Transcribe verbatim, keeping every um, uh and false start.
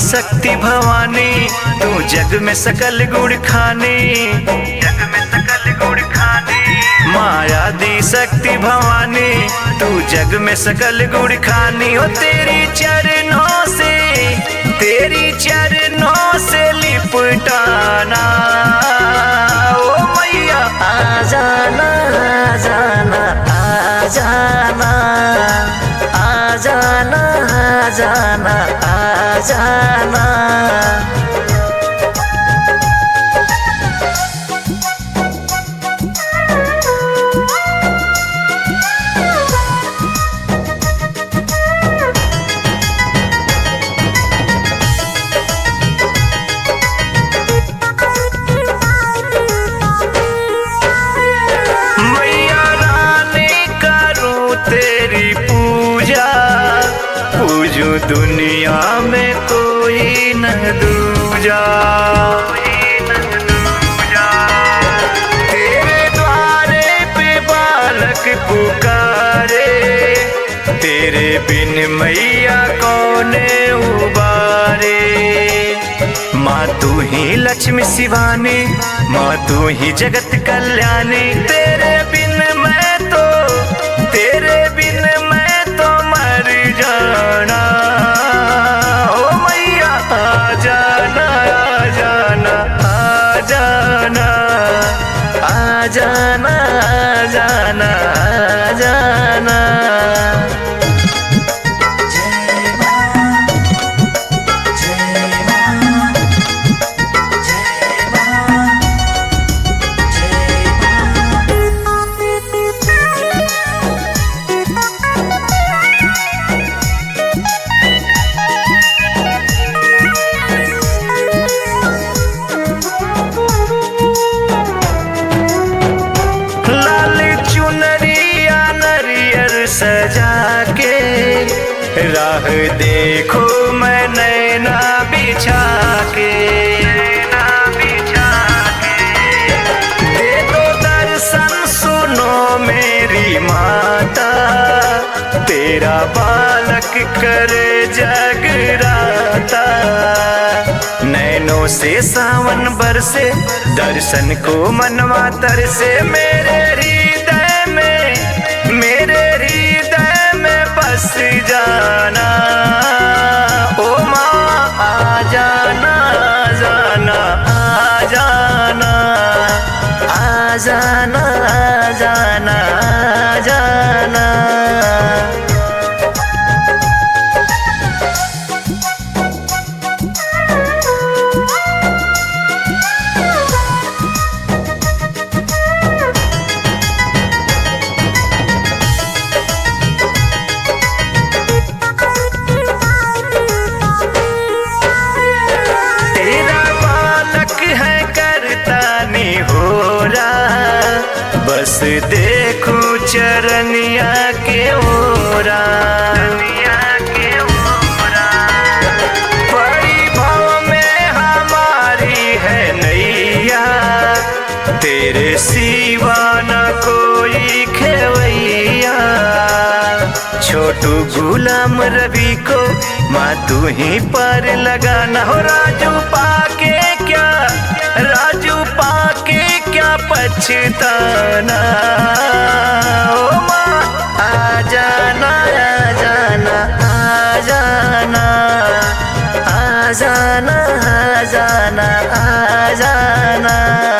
शक्ति भवानी, तू जग में सकल गुण खानी, जग में सकल गुण खानी। माया दी शक्ति भवानी, तू जग में सकल गुण खानी। हो तेरी चरणों से, तेरी चरणों से लिपटाना, ओ मैया आ जाना आ जाना आ जाना आ जाना आ जाना आ जाना। दुनिया में कोई न दूजा, तेरे द्वारे पे बालक पुकारे, तेरे बिन मैया कौन उबारे। माँ तू ही लक्ष्मी शिवानी, माँ तू ही जगत कल्याणी। तेरे बिन मैं तो, तेरे बिन मैं तो मर जाना। आ जाना आ जाना आ जाना आ जाना आ जाना आ जाना। सजा के राह देखो मैं नैना बिछा के, नैना बिछा के। दे दो दर्शन सुनो मेरी माता, तेरा बालक करे जगराता। नैनों से सावन बरसे, दर्शन को मनवा तरसे। मेरे हृदय में, मेरे हृदय में बस जाना, ओ माँ आ जाना आ जाना आ जाना आ जाना आ जाना आ जाना। बस देखो चरनिया के ओरा, परिभव में हमारी है नैया, तेरे सिवा न कोई खेवैया। छोटू गुलाम रवि को माँ तू ही पर लगाना। हो राजू पाके क्या, राजू पाके क्या पछताना। ओ माँ आ जाना आ जाना आ जाना आ जाना आ जाना आ जाना।